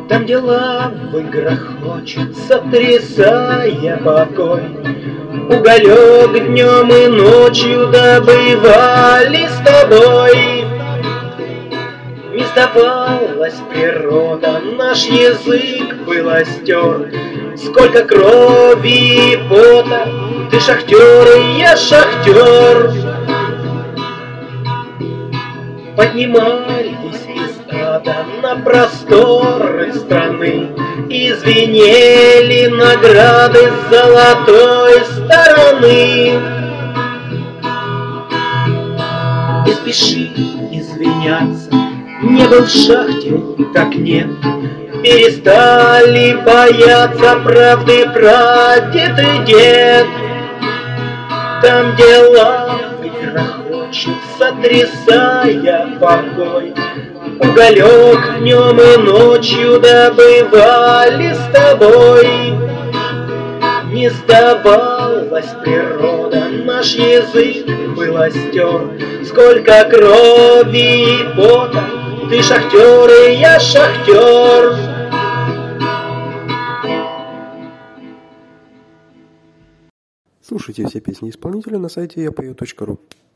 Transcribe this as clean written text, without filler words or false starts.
Там, где лавы грохочет, сотрясая покой, уголек днем и ночью добывали с тобой. Не сдавалась природа, наш язык был остер. Сколько крови и пота, ты шахтер, и я шахтер. Поднимались из ада на просторы страны, и звенели награды с золотой стороны. Не спеши извиняться, не был в шахте, так нет. Перестали бояться правды прадед и дед. Там, где лавы грохочет, сотрясая покой, уголек днем и ночью добывали с тобой. Не сдавалась природа, наш язык был остер. Сколько крови и пота, ты шахтер, и я шахтер. Слушайте все песни исполнителя на сайте yapою.ru.